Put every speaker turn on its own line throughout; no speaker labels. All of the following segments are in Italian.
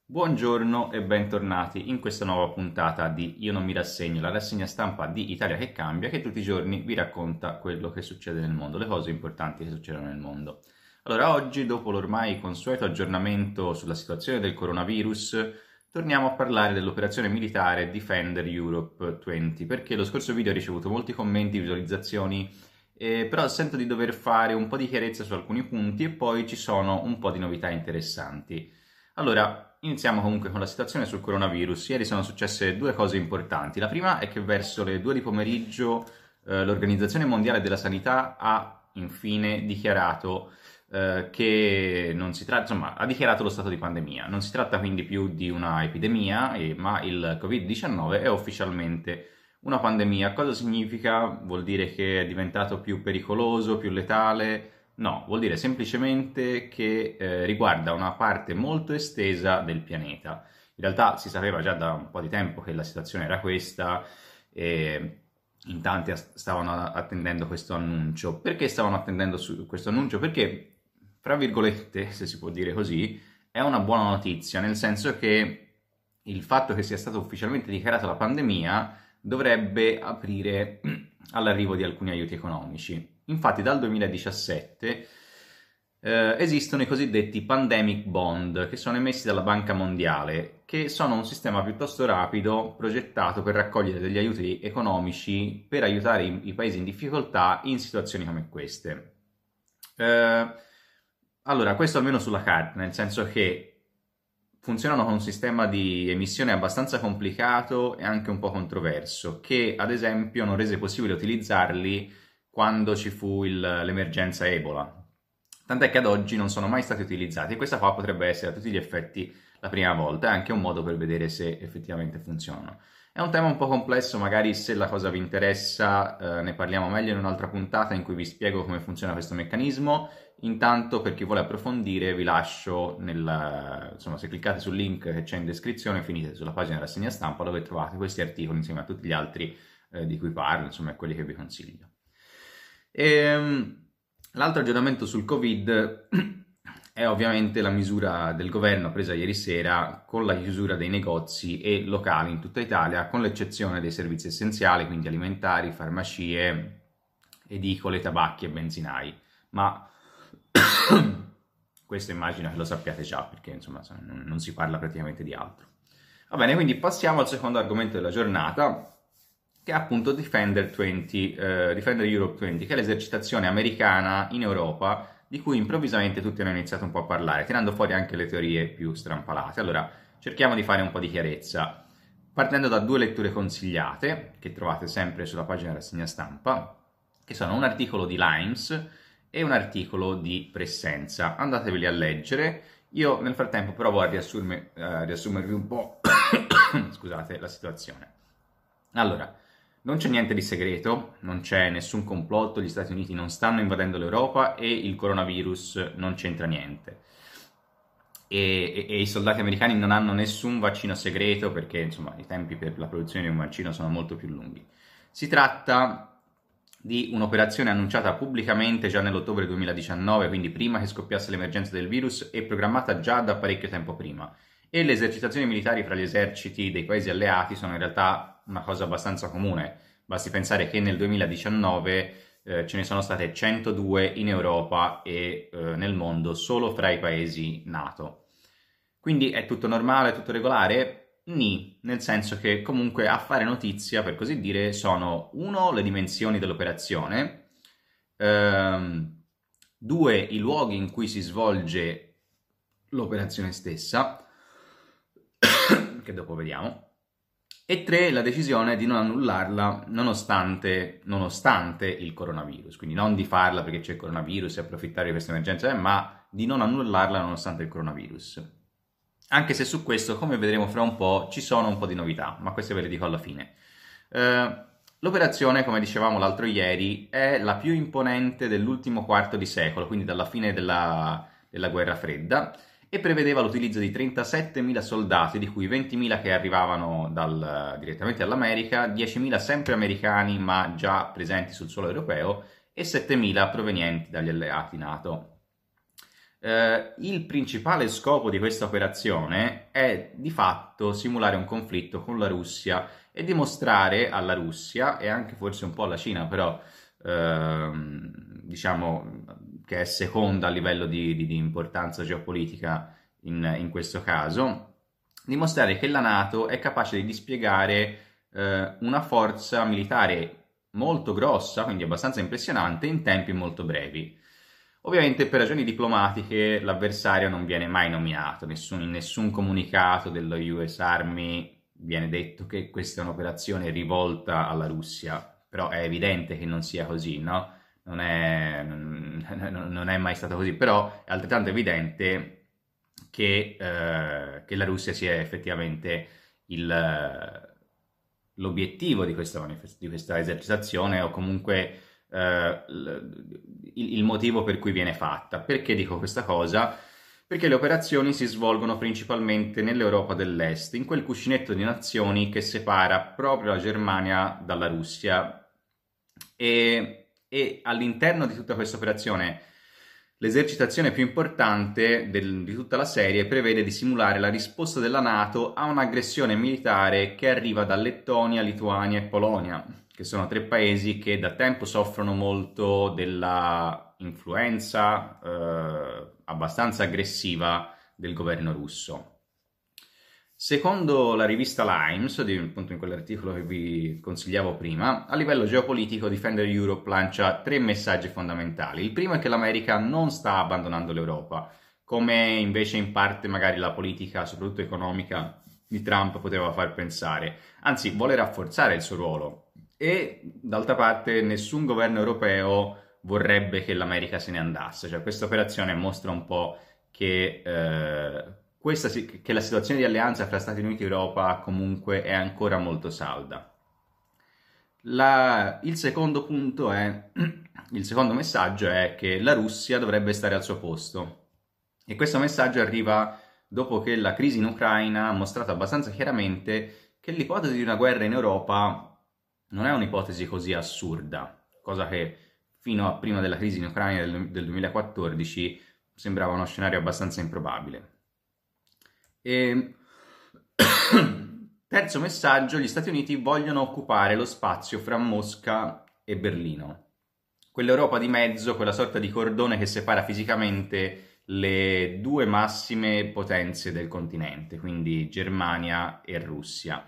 Buongiorno e bentornati in questa nuova puntata di Io non mi rassegno, la rassegna stampa di Italia che cambia, che tutti i giorni vi racconta quello che succede nel mondo, le cose importanti che succedono nel mondo. Allora, oggi, dopo l'ormai consueto aggiornamento sulla situazione del coronavirus, torniamo a parlare dell'operazione militare Defender Europe 20, perché lo scorso video ha ricevuto molti commenti, visualizzazioni, però sento di dover fare un po' di chiarezza su alcuni punti e poi ci sono un po' di novità interessanti. Allora, iniziamo comunque con la situazione sul coronavirus. Ieri sono successe due cose importanti. La prima è che verso le 2 di pomeriggio l'Organizzazione Mondiale della Sanità ha infine dichiarato che non si tratta, insomma, ha dichiarato lo stato di pandemia. Non si tratta quindi più di una epidemia, ma il Covid-19 è ufficialmente una pandemia. Cosa significa? Vuol dire che è diventato più pericoloso, più letale? No, vuol dire semplicemente che riguarda una parte molto estesa del pianeta. In realtà si sapeva già da un po' di tempo che la situazione era questa e in tanti stavano attendendo questo annuncio. Perché stavano attendendo questo annuncio? Perché, fra virgolette, se si può dire così, è una buona notizia, nel senso che il fatto che sia stata ufficialmente dichiarata la pandemia dovrebbe aprire all'arrivo di alcuni aiuti economici. Infatti dal 2017 esistono i cosiddetti pandemic bond, che sono emessi dalla Banca Mondiale, che sono un sistema piuttosto rapido progettato per raccogliere degli aiuti economici per aiutare i paesi in difficoltà in situazioni come queste. Allora, questo almeno sulla carta, nel senso che funzionano con un sistema di emissione abbastanza complicato e anche un po' controverso, che ad esempio non rese possibile utilizzarli quando ci fu l'emergenza Ebola. Tant'è che ad oggi non sono mai stati utilizzati e questa qua potrebbe essere a tutti gli effetti la prima volta, è anche un modo per vedere se effettivamente funzionano. È un tema un po' complesso, magari se la cosa vi interessa ne parliamo meglio in un'altra puntata in cui vi spiego come funziona questo meccanismo. Intanto, per chi vuole approfondire, vi lascio insomma, se cliccate sul link che c'è in descrizione, finite sulla pagina della rassegna stampa dove trovate questi articoli insieme a tutti gli altri di cui parlo, insomma, e quelli che vi consiglio. L'altro aggiornamento sul Covid è ovviamente la misura del governo presa ieri sera con la chiusura dei negozi e locali in tutta Italia, con l'eccezione dei servizi essenziali, quindi alimentari, farmacie, edicole, tabacchi e benzinai. Ma questo immagino che lo sappiate già, perché insomma non si parla praticamente di altro. Va bene, quindi passiamo al secondo argomento della giornata, che è appunto Defender Europe 20, che è l'esercitazione americana in Europa di cui improvvisamente tutti hanno iniziato un po' a parlare, tirando fuori anche le teorie più strampalate. Allora, cerchiamo di fare un po' di chiarezza, partendo da due letture consigliate, che trovate sempre sulla pagina della rassegna stampa, che sono un articolo di Limes e un articolo di Pressenza. Andateveli a leggere. Io nel frattempo provo a riassumervi un po' scusate, la situazione. Allora, non c'è niente di segreto, non c'è nessun complotto, gli Stati Uniti non stanno invadendo l'Europa e il coronavirus non c'entra niente. E i soldati americani non hanno nessun vaccino segreto perché, insomma, i tempi per la produzione di un vaccino sono molto più lunghi. Si tratta di un'operazione annunciata pubblicamente già nell'ottobre 2019, quindi prima che scoppiasse l'emergenza del virus, e programmata già da parecchio tempo prima. E le esercitazioni militari fra gli eserciti dei paesi alleati sono in realtà una cosa abbastanza comune. Basti pensare che nel 2019 ce ne sono state 102 in Europa e nel mondo solo fra i paesi NATO. Quindi è tutto normale, tutto regolare? Nì, nel senso che comunque a fare notizia, per così dire, sono uno, le dimensioni dell'operazione, due, i luoghi in cui si svolge l'operazione stessa, che dopo vediamo, e tre, la decisione di non annullarla nonostante il coronavirus, quindi non di farla perché c'è il coronavirus e approfittare di questa emergenza, ma di non annullarla nonostante il coronavirus. Anche se su questo, come vedremo fra un po', ci sono un po' di novità, ma queste ve le dico alla fine. L'operazione, come dicevamo l'altro ieri, è la più imponente dell'ultimo quarto di secolo, quindi dalla fine della Guerra Fredda, e prevedeva l'utilizzo di 37.000 soldati, di cui 20.000 che arrivavano direttamente dall'America, 10.000 sempre americani ma già presenti sul suolo europeo e 7.000 provenienti dagli alleati NATO. Il principale scopo di questa operazione è di fatto simulare un conflitto con la Russia e dimostrare alla Russia, e anche forse un po' alla Cina, però diciamo che è seconda a livello di importanza geopolitica in questo caso, dimostrare che la NATO è capace di dispiegare una forza militare molto grossa, quindi abbastanza impressionante, in tempi molto brevi. Ovviamente per ragioni diplomatiche l'avversario non viene mai nominato, in nessun comunicato dello US Army viene detto che questa è un'operazione rivolta alla Russia, però è evidente che non sia così, no? Non è mai stato così, però è altrettanto evidente che la Russia sia effettivamente l'obiettivo di questa esercitazione, o comunque il motivo per cui viene fatta. Perché dico questa cosa? Perché le operazioni si svolgono principalmente nell'Europa dell'Est, in quel cuscinetto di nazioni che separa proprio la Germania dalla Russia. E all'interno di tutta questa operazione l'esercitazione più importante di tutta la serie prevede di simulare la risposta della NATO a un'aggressione militare che arriva da Lettonia, Lituania e Polonia, che sono 3 paesi che da tempo soffrono molto della influenza abbastanza aggressiva del governo russo. Secondo la rivista Limes, appunto in quell'articolo che vi consigliavo prima, a livello geopolitico Defender Europe lancia 3 messaggi fondamentali. Il primo è che l'America non sta abbandonando l'Europa, come invece in parte magari la politica, soprattutto economica, di Trump poteva far pensare. Anzi, vuole rafforzare il suo ruolo. E d'altra parte nessun governo europeo vorrebbe che l'America se ne andasse. Cioè questa operazione mostra un po' che che la situazione di alleanza fra Stati Uniti e Europa comunque è ancora molto salda. Il secondo punto il secondo messaggio è che la Russia dovrebbe stare al suo posto. E questo messaggio arriva dopo che la crisi in Ucraina ha mostrato abbastanza chiaramente che l'ipotesi di una guerra in Europa non è un'ipotesi così assurda, cosa che fino a prima della crisi in Ucraina del 2014 sembrava uno scenario abbastanza improbabile. E terzo messaggio, gli Stati Uniti vogliono occupare lo spazio fra Mosca e Berlino. Quell'Europa di mezzo, quella sorta di cordone che separa fisicamente le 2 massime potenze del continente, quindi Germania e Russia.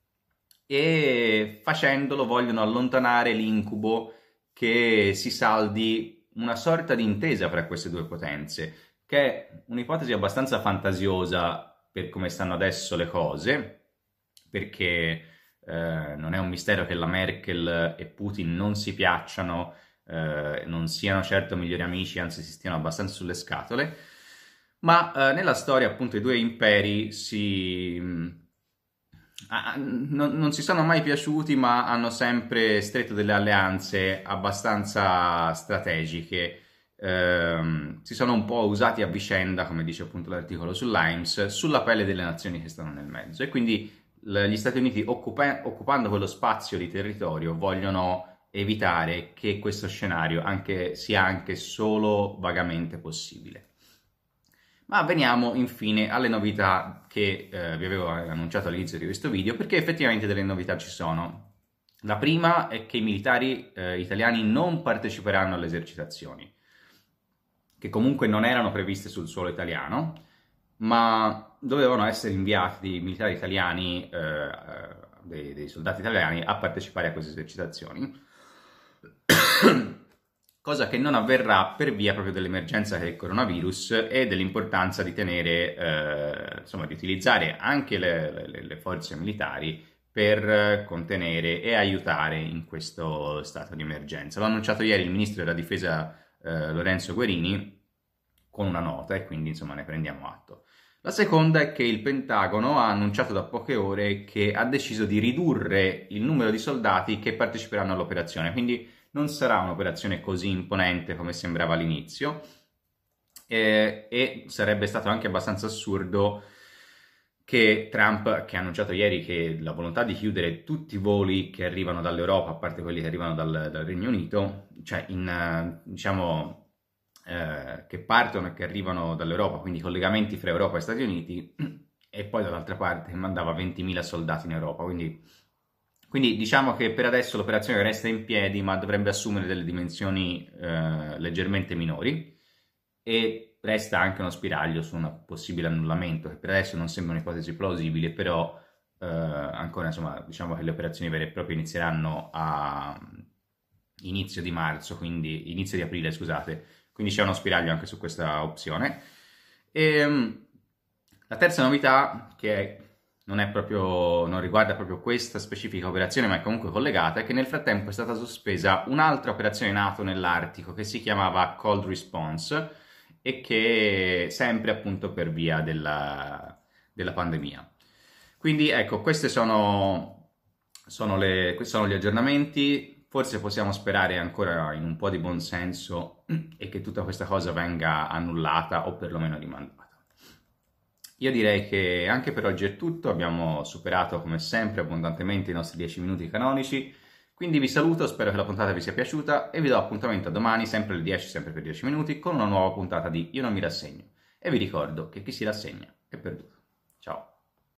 E facendolo vogliono allontanare l'incubo che si saldi una sorta di intesa fra queste 2 potenze, che è un'ipotesi abbastanza fantasiosa per come stanno adesso le cose, perché non è un mistero che la Merkel e Putin non si piacciono, non siano certo migliori amici, anzi si stiano abbastanza sulle scatole, ma nella storia appunto i 2 imperi non si sono mai piaciuti, ma hanno sempre stretto delle alleanze abbastanza strategiche. Si sono un po' usati a vicenda, come dice appunto l'articolo su Limes, sulla pelle delle nazioni che stanno nel mezzo. E quindi gli Stati Uniti, occupando quello spazio di territorio, vogliono evitare che questo scenario sia anche solo vagamente possibile. Ma veniamo infine alle novità che vi avevo annunciato all'inizio di questo video, perché effettivamente delle novità ci sono. La prima è che i militari italiani non parteciperanno alle esercitazioni, che comunque non erano previste sul suolo italiano, ma dovevano essere inviati militari italiani, dei soldati italiani, a partecipare a queste esercitazioni. Cosa che non avverrà per via proprio dell'emergenza del coronavirus e dell'importanza di tenere, insomma, di utilizzare anche le forze militari per contenere e aiutare in questo stato di emergenza. L'ha annunciato ieri il ministro della difesa Lorenzo Guerini con una nota, e quindi insomma ne prendiamo atto. La seconda è che il Pentagono ha annunciato da poche ore che ha deciso di ridurre il numero di soldati che parteciperanno all'operazione, quindi non sarà un'operazione così imponente come sembrava all'inizio, e sarebbe stato anche abbastanza assurdo che Trump, che ha annunciato ieri che la volontà di chiudere tutti i voli che arrivano dall'Europa, a parte quelli che arrivano dal Regno Unito, cioè diciamo che partono e che arrivano dall'Europa, quindi collegamenti fra Europa e Stati Uniti, e poi dall'altra parte mandava 20.000 soldati in Europa. Quindi diciamo che per adesso l'operazione resta in piedi, ma dovrebbe assumere delle dimensioni leggermente minori, e resta anche uno spiraglio su un possibile annullamento, che per adesso non sembra un'ipotesi plausibile, però ancora insomma diciamo che le operazioni vere e proprie inizieranno a inizio di marzo, quindi inizio di aprile, scusate, quindi c'è uno spiraglio anche su questa opzione. La terza novità, che non riguarda proprio questa specifica operazione, ma è comunque collegata, è che nel frattempo è stata sospesa un'altra operazione NATO nell'Artico che si chiamava Cold Response, e che sempre appunto per via della pandemia. Quindi ecco, questi sono gli aggiornamenti. Forse possiamo sperare ancora in un po' di buonsenso e che tutta questa cosa venga annullata o perlomeno rimandata. Io direi che anche per oggi è tutto, abbiamo superato come sempre abbondantemente i nostri 10 minuti canonici, quindi vi saluto, spero che la puntata vi sia piaciuta e vi do appuntamento a domani, sempre alle 10, sempre per 10 minuti, con una nuova puntata di Io non mi rassegno. E vi ricordo che chi si rassegna è perduto. Ciao!